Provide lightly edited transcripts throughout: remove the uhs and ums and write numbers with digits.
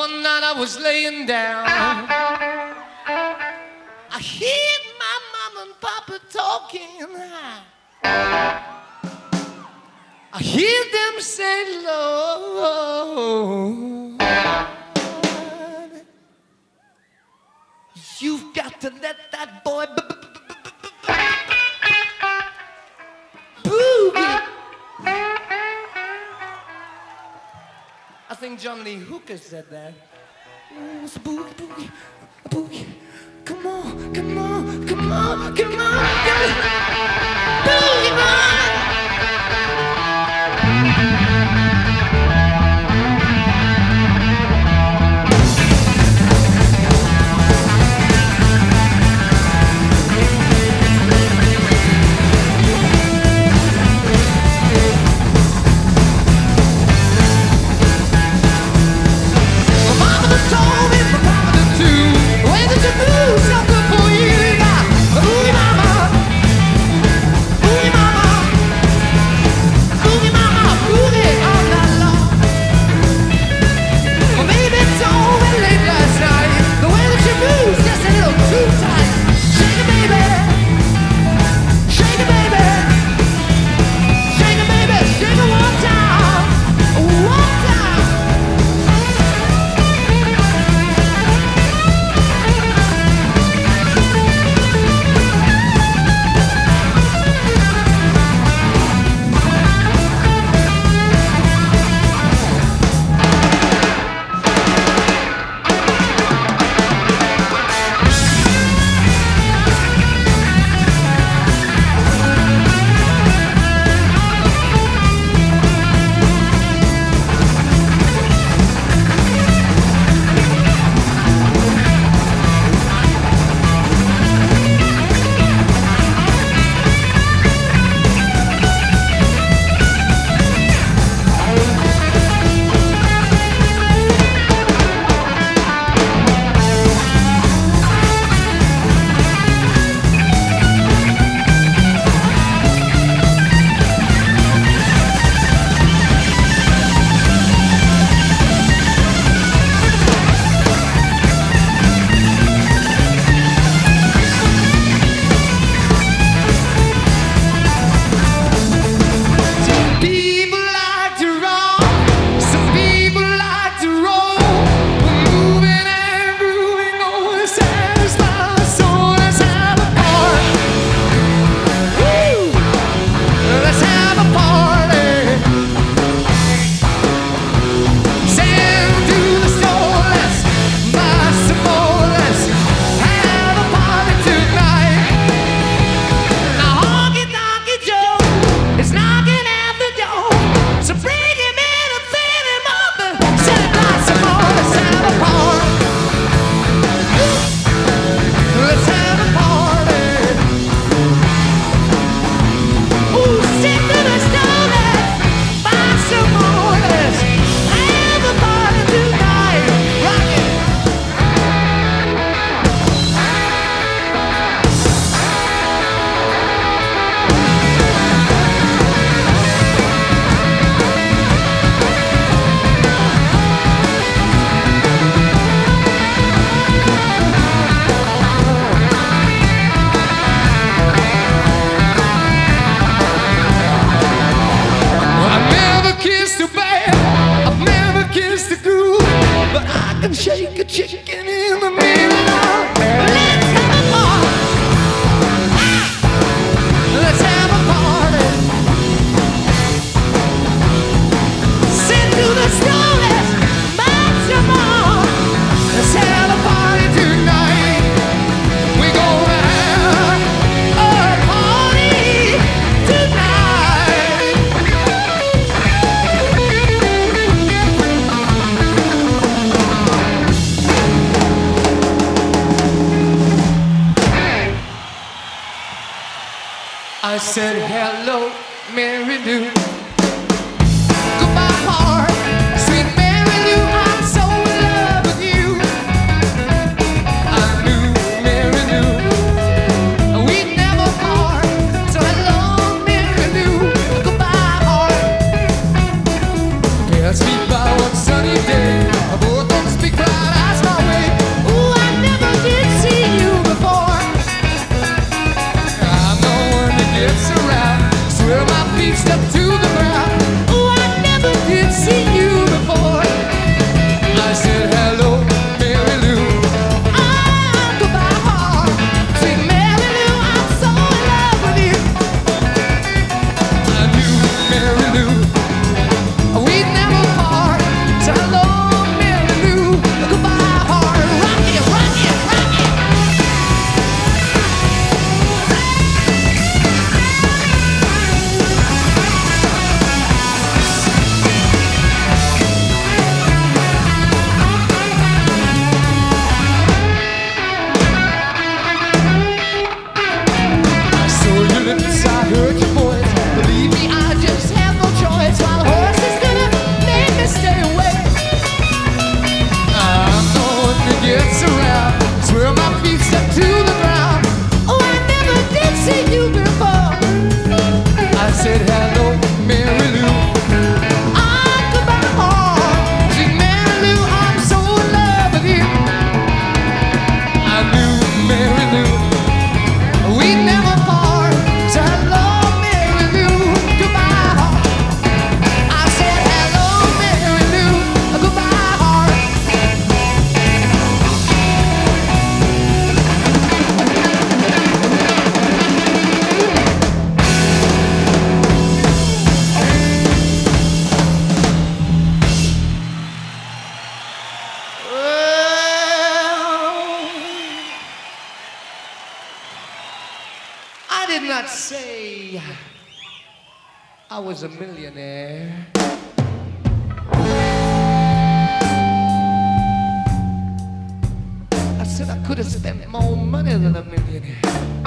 One night I was laying down, I heard my mom and papa talking. I hear them say, Lord, you've got to let that boy boogie. I think John Lee Hooker said that. Oh, it's a boogie, boogie, a boogie. Come on, come on, come on, come on, boogie boy. Shake a chicken in the middle. Let's have a party. Let's have a party. Send to the slowest maximum. Let's have a party tonight. We're gonna have a party tonight. I said hello, Mary Lou. Goodbye, heart, sweet Mary Lou. I'm so in love with you. I knew Mary Lou, we'd never part. So hello, Mary Lou. Goodbye, heart. Pass me by one sunny day. Both of us be crying. step to the ground. Oh, I never did see you before. I said hello, Mary Lou. Ah, goodbye, heart. Sweet Mary Lou, I'm so in love with you. I knew Mary Lou, we'd never part. So hello, Mary Lou. Goodbye, heart. Rock it, rock it, rock it. I saw your lips, I heard your voice. Believe me, I just have no choice. While horses gonna make me stay away. I'm the one that gets around. Swear my feet stuck to the ground. Oh, I never did see you before. I said hello, Mary Lou. Ah, goodbye, heart. Sweet Mary Lou, I'm so in love with you. I knew Mary Lou, we'd never part. So hello, Mary Lou. Goodbye, heart. I said hello, Mary Lou. Goodbye, heart. I did not say I was a millionaire. I said I could have spent more money than a millionaire.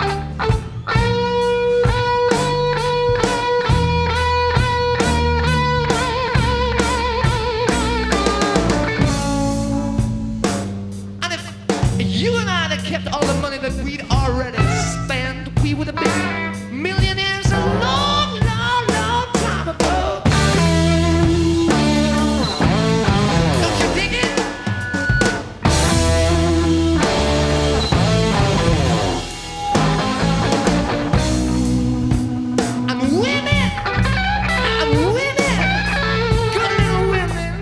And if you and I had kept all the money that we'd already spent, we would have been millionaires a long, long, long time ago. Don't you dig it? And women, good little women.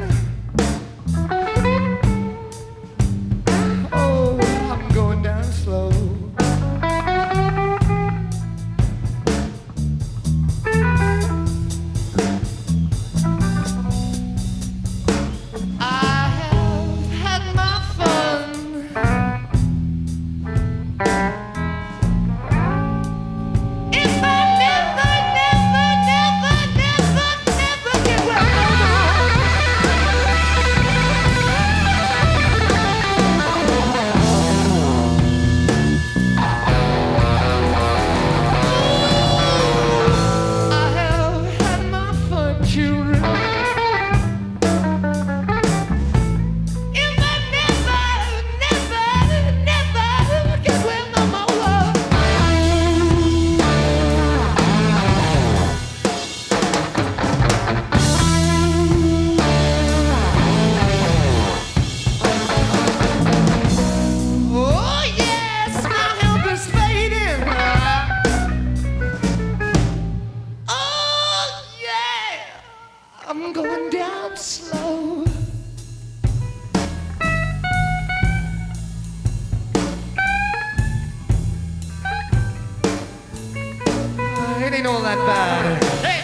Oh, I'm going down slow. I have had my fun. If I never, never, never, never, never get well no I have had my fun, children. If I never, never, never get well no more. Oh yes, my health is fading. Oh yeah, I'm going down slow. It ain't all that bad. Hey!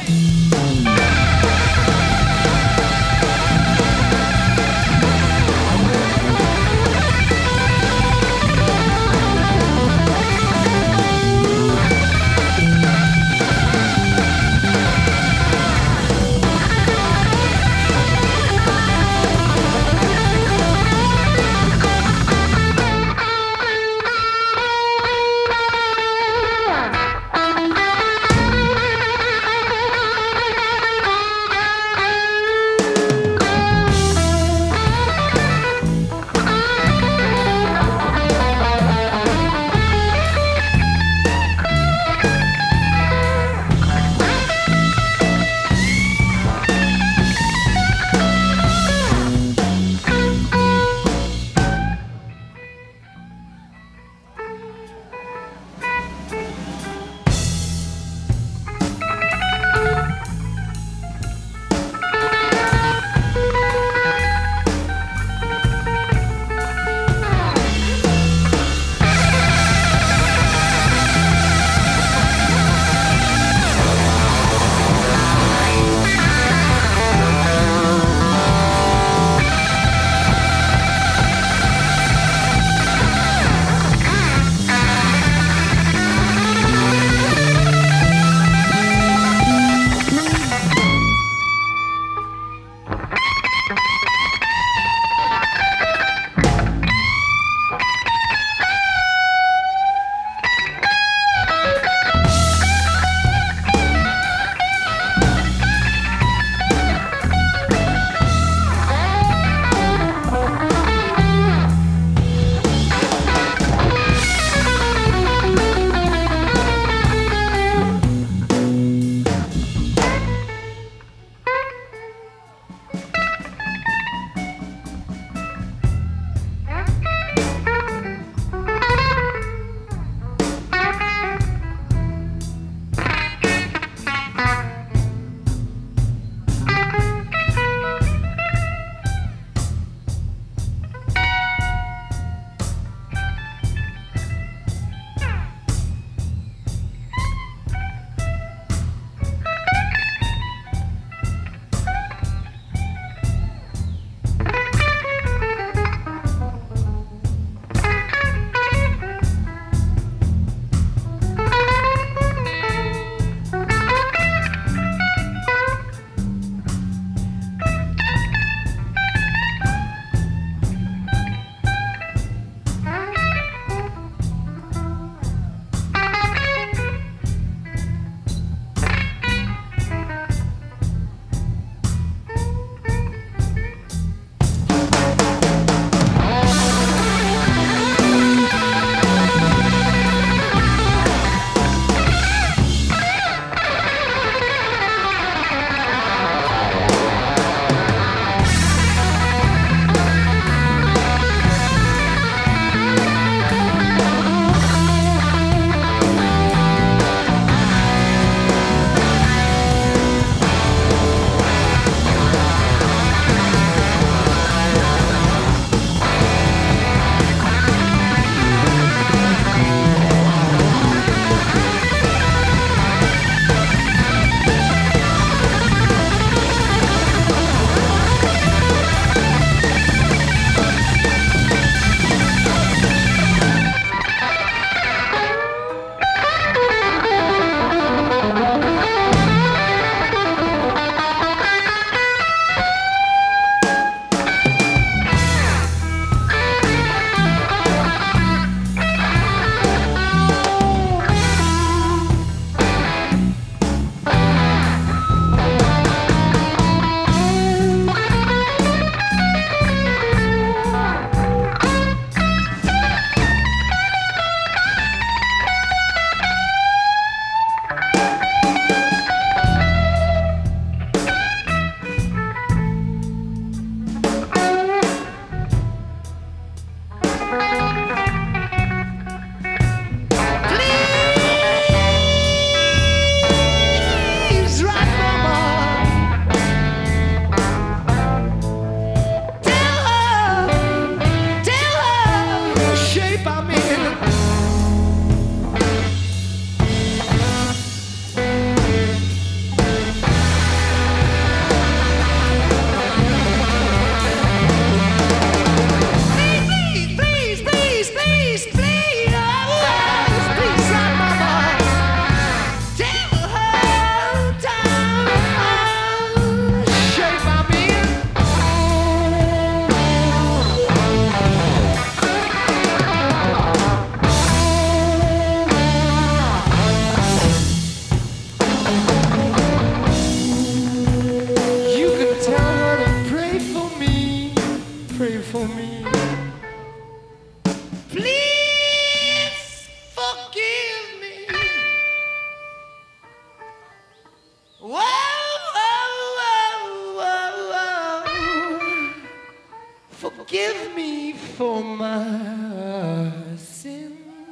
forgive me for my sin.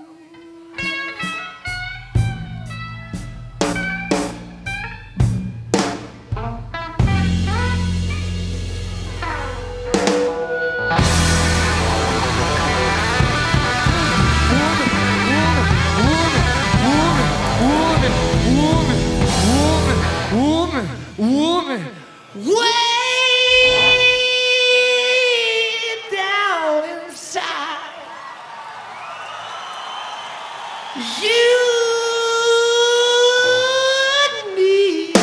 Woman, way down inside, you need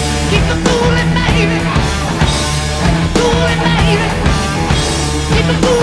Keep it cool.